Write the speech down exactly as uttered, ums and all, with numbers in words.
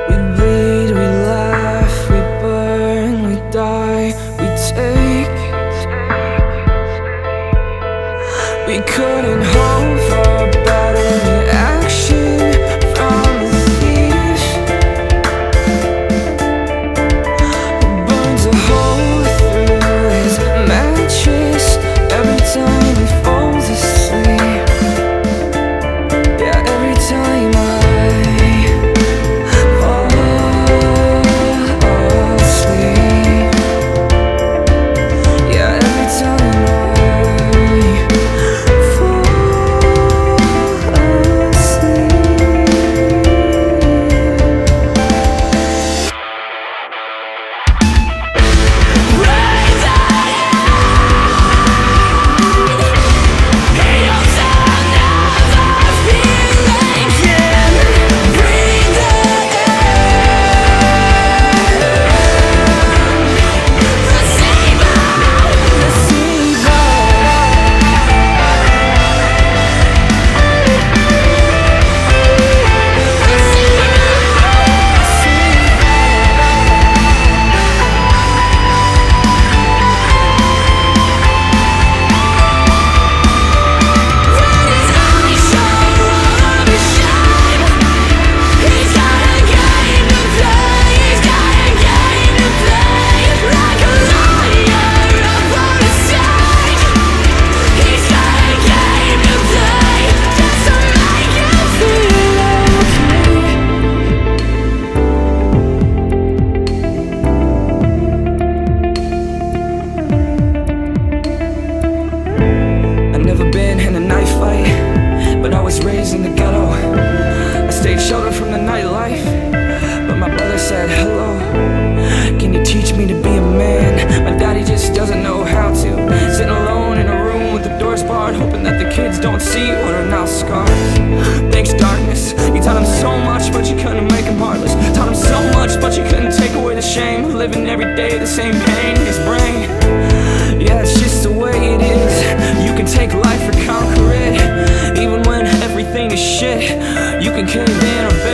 We bleed, we laugh, we burn, we die, we take. We couldn't hope for a better reaction from the thief who burns a hole through his mattress every time he falls asleep. Yeah, every time I fall asleep. Yeah, every time I in the ghetto. I stayed sheltered from the nightlife, but my brother said hello. Can you teach me to be a man? My daddy just doesn't know how to. Sitting alone in a room with the doors barred, hoping that the kids don't see what are now scars. Thanks darkness, you taught him so much but you couldn't make him heartless. Taught him so much but you couldn't take away the shame. Living every day the same pain in his brain. Yeah, it's just the way it is. You can take life or conquer it. Even when everything is shit, you can cave in or